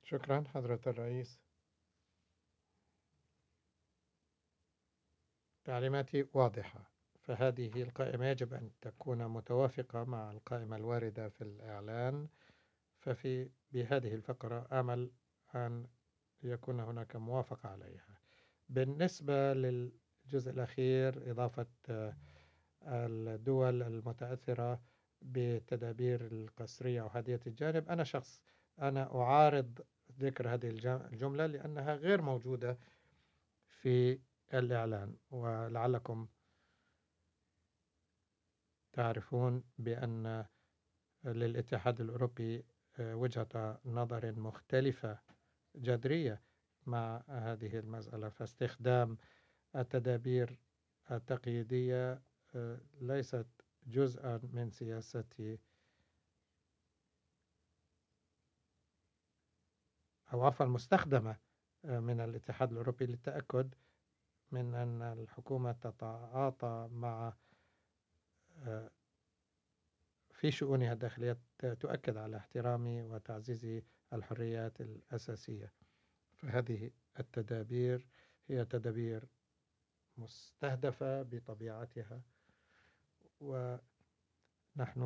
شكرا حضرة الرئيس. تعليماتي واضحة، فهذه القائمة يجب أن تكون متوافقة مع القائمة الواردة في الإعلان. بهذه الفقرة آمل أن يكون هناك موافقة عليها. بالنسبة للجزء الأخير، إضافة الدول المتأثرة بالتدابير القسرية أو هادية الجانب، أنا أعارض ذكر هذه الجملة لأنها غير موجودة في الإعلان. ولعلكم تعرفون بأن للاتحاد الأوروبي وجهة نظر مختلفة جذرية مع هذه المسألة، فاستخدام التدابير التقييدية ليست جزءا من سياسة أو عفوا مستخدمة من الاتحاد الأوروبي للتأكد من أن الحكومة تتعاطى مع في شؤونها الداخلية، تؤكد على احترام وتعزيز الحريات الأساسية. فهذه التدابير هي تدابير مستهدفة بطبيعتها، ونحن